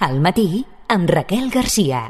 Al matí, amb Raquel Garcia.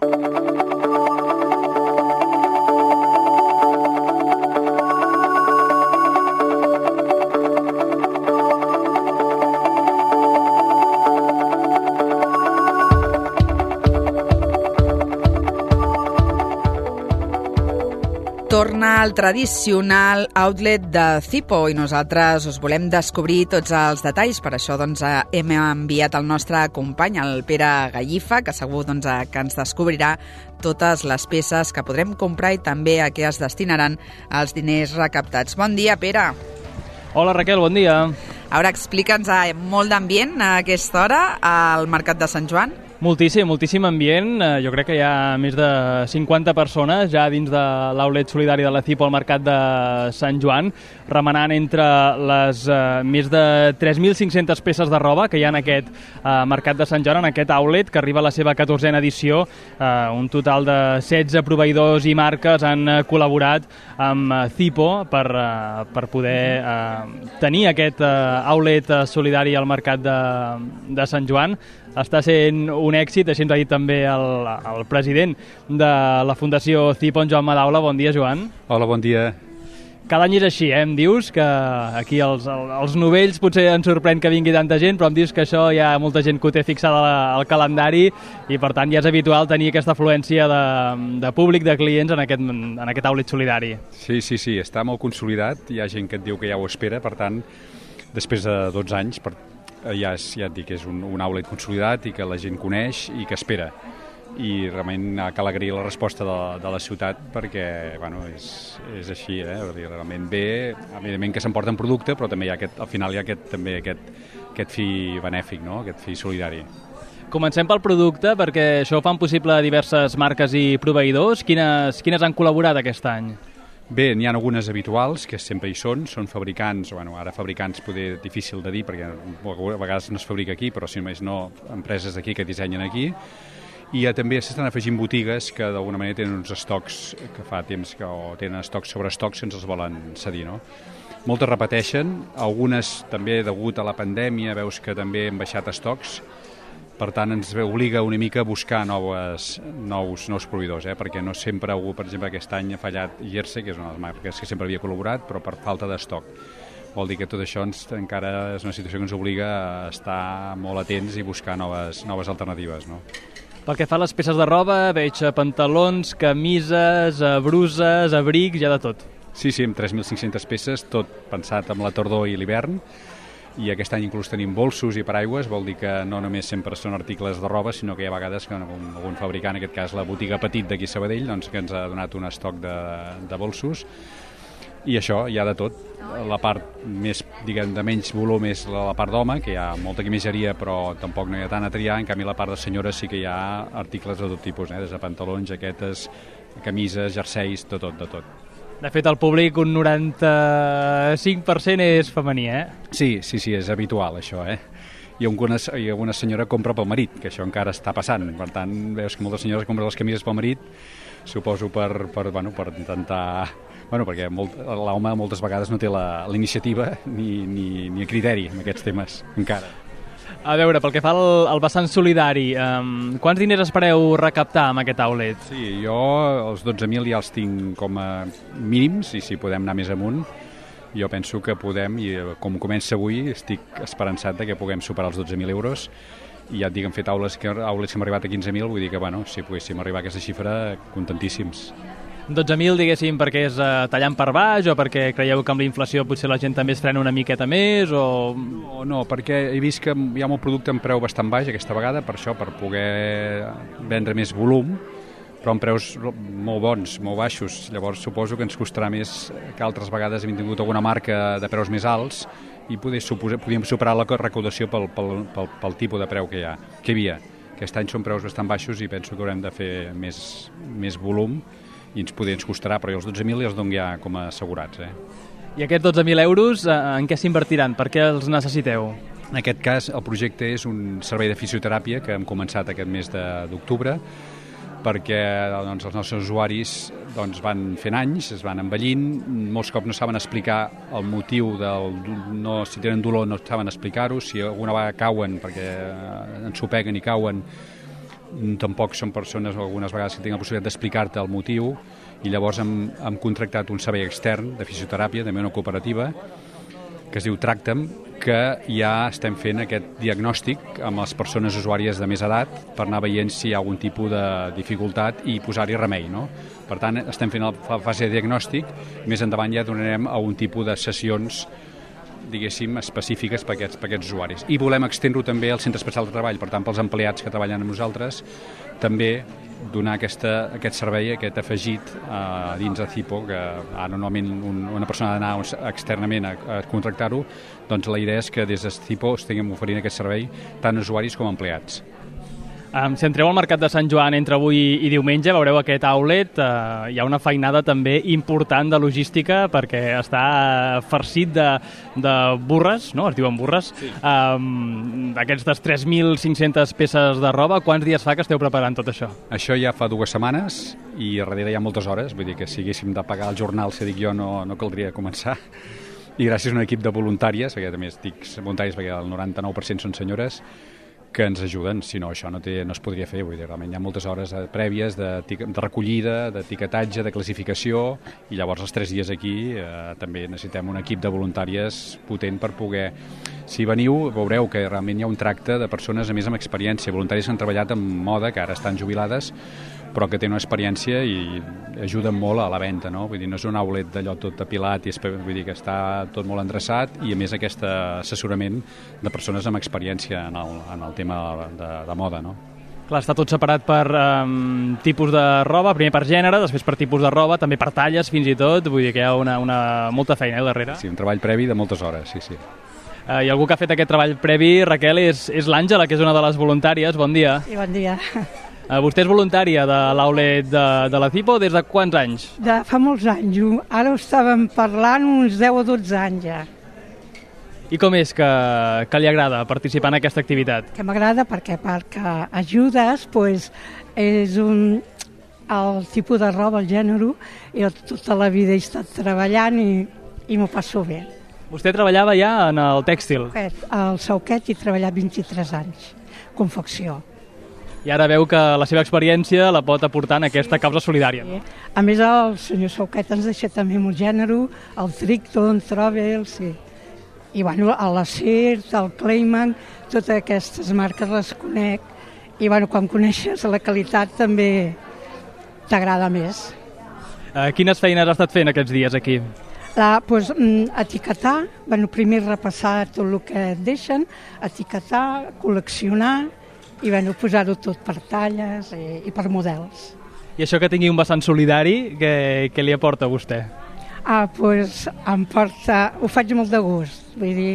Torna el tradicional outlet de Zipo i nosaltres us volem descobrir tots els detalls. Per això hem enviat el nostre company, el Pere Gallifa, que segur que ens descobrirà totes les peces que podrem comprar i també a què es destinaran els diners recaptats. Bon dia, Pere. Hola, Raquel, bon dia. Ara explica'ns molt d'ambient a aquesta hora al Mercat de Sant Joan. Moltíssim ambient. Jo crec que hi ha més de 50 persones ja dins de l'outlet solidari de la Zipo al Mercat de Sant Joan, remenant entre les més de 3.500 peces de roba que hi ha en aquest Mercat de Sant Joan, en aquest outlet, que arriba a la seva 14a edició. Un total de 16 proveïdors i marques han col·laborat amb Zipo per poder tenir aquest outlet solidari al Mercat de Sant Joan. Està sent un èxit, així ens ha dit també el president de la Fundació Zipo, en Joan Madaula. Bon dia, Joan. Hola, bon dia. Cada any és així, em dius que aquí els novells potser ens sorprèn que vingui tanta gent, però em dius que això hi ha molta gent que ho té fixada al calendari i per tant ja és habitual tenir aquesta afluència de públic, de clients en aquest outlet solidari. Sí, està molt consolidat, hi ha gent que et diu que ja ho espera, per tant, després de 12 anys, ja et dic que és un outlet consolidat i que la gent coneix i que espera. I realment cal agrair la resposta de la ciutat perquè és així, realment bé, evidentment que s'emporten producte, però també al final hi ha aquest fi benèfic, no? Aquest fi solidari. Comencem pel producte, perquè això ho fan possible diverses marques i proveïdors. Quines han col·laborat aquest any? Bé, n'hi ha algunes habituals, que sempre hi són fabricants, ara fabricants poder difícil de dir, perquè a vegades no es fabrica aquí, però si només no, empreses d'aquí que dissenyen aquí, i també s'estan afegint botigues que d'alguna manera tenen uns estocs que fa temps o tenen estocs sobre estocs que ens els volen cedir, no? Moltes repeteixen, algunes també degut a la pandèmia veus que també han baixat estocs. Per tant, ens obliga una mica a buscar nous proveïdors, perquè no sempre algú, per exemple, aquest any ha fallat Jersey, que és una de les marques que sempre havia col·laborat, però per falta d'estoc. Vol dir que tot això encara és una situació que ens obliga a estar molt atents i buscar noves alternatives, no? Pel que fa a les peces de roba, veig pantalons, camises, bruses, abrics, hi ha de tot. Sí, amb 3.500 peces, tot pensat amb la tardor i l'hivern, i aquest any inclús tenim bolsos i paraigües, vol dir que no només sempre són articles de roba, sinó que hi ha vegades que algun fabricant, en aquest cas la botiga Petit d'aquí a Sabadell, que ens ha donat un estoc de bolsos, i això hi ha de tot. La part més, de menys volum és la part d'home, que hi ha molta quimisseria però tampoc no hi ha tant a triar, en canvi la part de senyores sí que hi ha articles de tot tipus, des de pantalons, jaquetes, camises, jerseis, de tot. De fet, el públic, un 95% és femení, Sí, és habitual, això, I alguna senyora compra pel marit, que això encara està passant. Per tant, veus que moltes senyores compren les camises pel marit, suposo per intentar... perquè l'home moltes vegades no té la iniciativa ni criteri en aquests temes, encara. A veure, pel que fa al vessant solidari, quants diners espereu recaptar amb aquest outlet? Sí, jo els 12.000 ja els tinc com a mínims, i si podem anar més amunt, jo penso que podem, i com comença avui, estic esperançat que puguem superar els 12.000 euros, i ja et dic, hem fet outlets que hem arribat a 15.000, vull dir que, si poguéssim arribar a aquesta xifra, contentíssims. 12.000, diguéssim, perquè és tallant per baix o perquè creieu que amb la inflació potser la gent també es frena una miqueta més o... No, perquè he vist que hi ha molt producte amb preu bastant baix aquesta vegada, per això, per poder vendre més volum, però amb preus molt bons, molt baixos. Llavors suposo que ens costarà més que altres vegades hem tingut alguna marca de preus més alts i podíem superar la recaudació pel tipus de preu que hi havia. Aquest any són preus bastant baixos i penso que haurem de fer més volum i ens costarà, però els 12.000 els dono ja com a assegurats. I aquests 12.000 euros en què s'invertiran? Per què els necessiteu? En aquest cas, el projecte és un servei de fisioteràpia que hem començat aquest mes d'octubre, perquè els nostres usuaris van fent anys, es van envellint, molts cops no saben explicar el motiu si tenen dolor no saben explicar-ho, si alguna vegada cauen perquè ensopeguen i cauen, tampoc són persones algunes vegades que tinguin la possibilitat d'explicar-te el motiu, i llavors hem contractat un servei extern de fisioteràpia, també una cooperativa, que es diu Tracta'm, que ja estem fent aquest diagnòstic amb les persones usuàries de més edat per anar veient si hi ha algun tipus de dificultat i posar-hi remei, no? Per tant, estem fent la fase de diagnòstic, més endavant ja donarem a un tipus de sessions, diguéssim, específiques per aquests usuaris. I volem extendre-ho també al centre especial de treball, per tant, pels empleats que treballen amb nosaltres, també donar aquest servei, aquest afegit dins de Cipo, que normalment una persona ha d'anar externament a contractar-ho, doncs la idea és que des de Cipo estiguem oferint aquest servei tant a usuaris com a empleats. Si entreu al Mercat de Sant Joan entre avui i diumenge, veureu aquest outlet. Hi ha una feinada també important de logística perquè està farcit de burres, no? Es diuen burres. Sí. Aquestes 3.500 peces de roba. Quants dies fa que esteu preparant tot això? Això ja fa 2 setmanes i darrere hi ha moltes hores. Vull dir que si haguéssim de pagar el jornal, si dic jo, no caldria començar. I gràcies a un equip de voluntàries, perquè també dic voluntàries perquè el 99% són senyores, que ens ajuden, si no això no es podria fer, vull dir, realment hi ha moltes hores prèvies de recollida, d'etiquetatge, de classificació, i llavors els 3 dies aquí també necessitem un equip de voluntàries potent per poder... Si veniu, veureu que realment hi ha un tracte de persones, a més, amb experiència, voluntaris que han treballat en moda, que ara estan jubilades, però que tenen una experiència i ajuden molt a la venda, no? Vull dir, no és un outlet d'allò tot apilat, vull dir que està tot molt endreçat, i a més aquest assessorament de persones amb experiència en el tema de moda, no? Clar, està tot separat per tipus de roba, primer per gènere, després per tipus de roba, també per talles fins i tot, vull dir que hi ha molta feina darrere. Sí, un treball previ de moltes hores, sí. I algú que ha fet aquest treball previ, Raquel, és l'Àngela, que és una de les voluntàries. Bon dia. Sí, bon dia. Vostè és voluntària de l'outlet de la Cipo des de quants anys? Fa molts anys. Ara ho estàvem parlant uns 10 o 12 anys ja. I com és que li agrada participar en aquesta activitat? Que m'agrada perquè ajudes, és el tipus de roba, el gènere, i tota la vida he estat treballant i m'ho passo bé. Vostè treballava ja en el tèxtil? Al Sauquet he treballat 23 anys, confecció. I ara veu que la seva experiència la pot aportar en aquesta causa solidària. Sí. A més, el senyor Sauquet ens deixa també molt gènere, el Tricton, Travel, sí. I bueno, l'Acer, el Clayman, totes aquestes marques les conec. I bueno, quan coneixes la qualitat també t'agrada més. Quines feines ha estat fent aquests dies aquí? Etiquetar, primer repassar tot el que et deixen, etiquetar, col·leccionar i posar-ho tot per talles i per models. I això que tingui un vessant solidari, què li aporta a vostè? Em porta... Ho faig molt de gust, vull dir,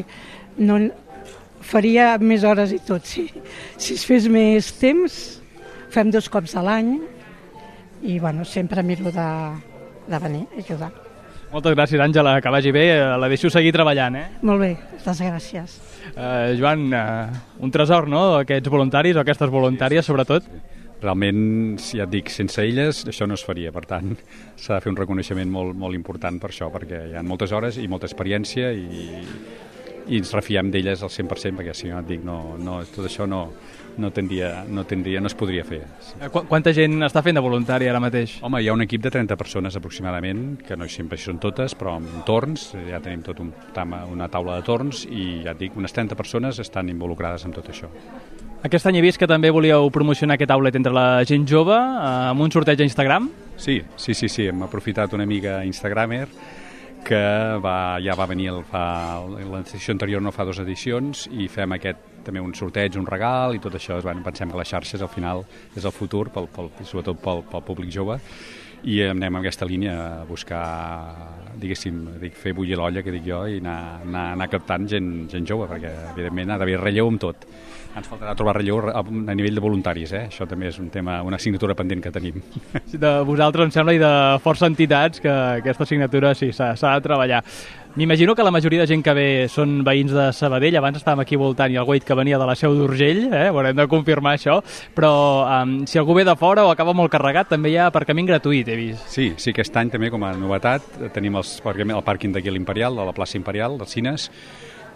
faria més hores i tot. Si es fes més temps, fem 2 cops a l'any i sempre miro de venir a ajudar. Moltes gràcies, Àngela, que vagi bé. La deixo seguir treballant, Molt bé, moltes gràcies. Joan, un tresor, no?, aquests voluntaris o aquestes voluntàries, sobretot. Realment, ja et dic, sense elles això no es faria, per tant s'ha de fer un reconeixement molt, molt important per això, perquè hi ha moltes hores i molta experiència i ens refiem d'elles al 100%, perquè si no et dic, tot això no es podria fer. Quanta gent està fent de voluntari ara mateix? Home, hi ha un equip de 30 persones aproximadament, que no sempre són totes, però amb torns, ja tenim tot una taula de torns i ja et dic, unes 30 persones estan involucrades en tot això. Aquest any he vist que també volíeu promocionar aquest outlet entre la gent jove amb un sorteig a Instagram? Sí, hem aprofitat una amiga instagramer que ja va venir l'edició anterior, no fa 2 edicions, i fem també un sorteig, un regal i tot això. Pensem que les xarxes al final és el futur, sobretot pel públic jove, i anem en aquesta línia a buscar, diguéssim, fer bullir l'olla, que dic jo, i anar captant gent jove, perquè evidentment ha d'haver relleu amb tot. Ens faltarà trobar relleu a nivell de voluntaris, això també és un tema, una assignatura pendent que tenim. De vosaltres, em sembla, i de força entitats, que aquesta assignatura sí, s'ha de treballar. M'imagino que la majoria de gent que ve són veïns de Sabadell. Abans estàvem aquí voltant i algú ha dit que venia de la Seu d'Urgell, haurem de confirmar això, però si algú ve de fora o acaba molt carregat, també hi ha aparcament gratuït, he vist. Sí, aquest any també com a novetat tenim el pàrquing d'aquí a l'Imperial, a la plaça Imperial, dels Cines,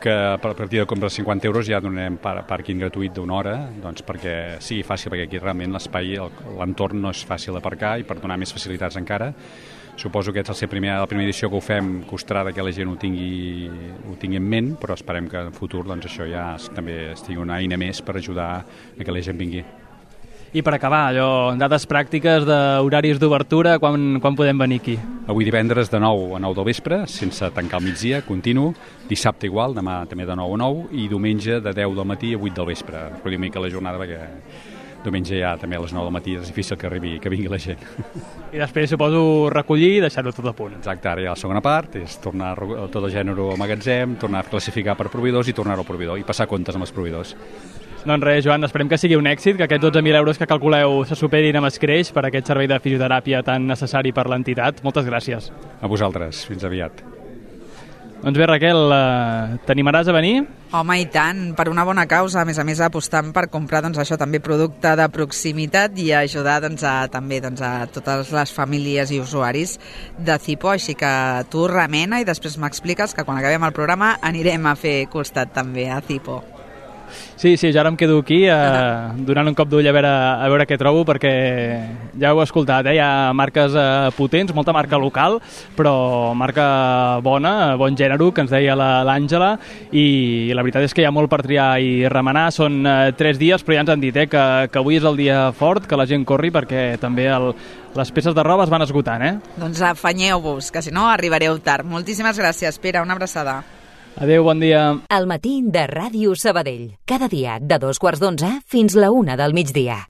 que a partir de compra de 50 euros ja donarem pàrquing gratuït d'una hora, doncs perquè sigui fàcil, perquè aquí realment l'espai, l'entorn no és fàcil d'aparcar i per donar més facilitats encara. Suposo que és la primera edició que ho fem, costarà que la gent ho tingui en ment, però esperem que en futur doncs, això ja també estigui una eina més per ajudar a que la gent vingui. I per acabar, dades pràctiques d'horaris d'obertura, quan podem venir aquí? Avui divendres de 9 a 9 del vespre, sense tancar al migdia, continu. Dissabte igual, demà també de 9 a 9, i diumenge de 10 del matí a 8 del vespre. Però una mica la jornada, perquè diumenge ja també a les 9 del matí és difícil que vingui la gent. I després suposo recollir i deixar-ho tot a punt. Exacte, ara ja la segona part és tornar tot el gènere al magatzem, tornar a classificar per proveïdors i tornar-ho al proveïdor i passar comptes amb els proveïdors. Doncs res, Joan, esperem que sigui un èxit, que aquests 12.000 euros que calculeu se superin amb escreix per aquest servei de fisioteràpia tan necessari per l'entitat. Moltes gràcies. A vosaltres, fins aviat. Doncs bé, Raquel, t'animaràs a venir? Home, i tant, per una bona causa, a més apostant per comprar això també producte de proximitat i ajudar també a totes les famílies i usuaris de Zipo, així que tu remena i després m'expliques que quan acabem el programa anirem a fer costat també a Zipo. Sí, ja ara em quedo aquí donant un cop d'ull a veure què trobo, perquè ja heu escoltat, hi ha marques potents, molta marca local, però marca bona, bon gènere, que ens deia l'Àngela, i la veritat és que hi ha molt per triar i remenar. Són 3 dies, però ja ens han dit que avui és el dia fort, que la gent corri, perquè també les peces de roba es van esgotant. Doncs afanyeu-vos, que si no arribareu tard. Moltíssimes gràcies, Pere, una abraçada. Adéu, bon dia. El matí de Ràdio Sabadell. Cada dia de 2:15 fins la 1 del migdia.